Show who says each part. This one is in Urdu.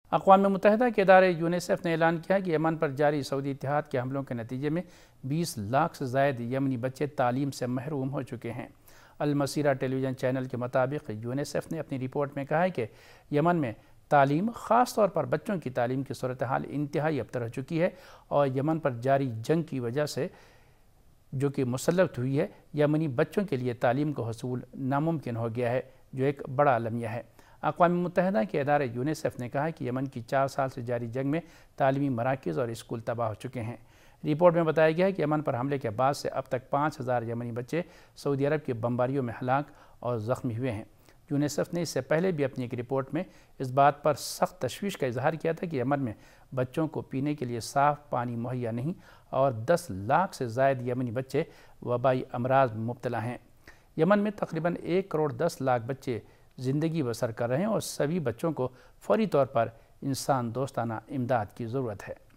Speaker 1: اقوام متحدہ کے ادارے یونیسیف نے اعلان کیا کہ یمن پر جاری سعودی اتحاد کے حملوں کے نتیجے میں 20 لاکھ سے زائد یمنی بچے تعلیم سے محروم ہو چکے ہیں۔ المسیرہ ٹیلی ویژن چینل کے مطابق یونیسیف نے اپنی رپورٹ میں کہا ہے کہ یمن میں تعلیم، خاص طور پر بچوں کی تعلیم کی صورتحال انتہائی ابتر ہو چکی ہے اور یمن پر جاری جنگ کی وجہ سے جو کہ مسلط ہوئی ہے، یمنی بچوں کے لیے تعلیم کا حصول ناممکن ہو گیا ہے، جو ایک بڑا المیہ ہے۔ اقوام متحدہ کے ادارے یونیسیف نے کہا ہے کہ یمن کی 4 سال سے جاری جنگ میں تعلیمی مراکز اور اسکول تباہ ہو چکے ہیں۔ رپورٹ میں بتایا گیا ہے کہ یمن پر حملے کے بعد سے اب تک 5000 یمنی بچے سعودی عرب کی بمباریوں میں ہلاک اور زخمی ہوئے ہیں۔ یونیسیف نے اس سے پہلے بھی اپنی ایک رپورٹ میں اس بات پر سخت تشویش کا اظہار کیا تھا کہ یمن میں بچوں کو پینے کے لیے صاف پانی مہیا نہیں اور 10 لاکھ سے زائد یمنی بچے وبائی امراض میں مبتلا ہیں۔ یمن میں تقریباً 1 کروڑ 10 لاکھ بچے زندگی بسر کر رہے ہیں اور سبھی بچوں کو فوری طور پر انسان دوستانہ امداد کی ضرورت ہے۔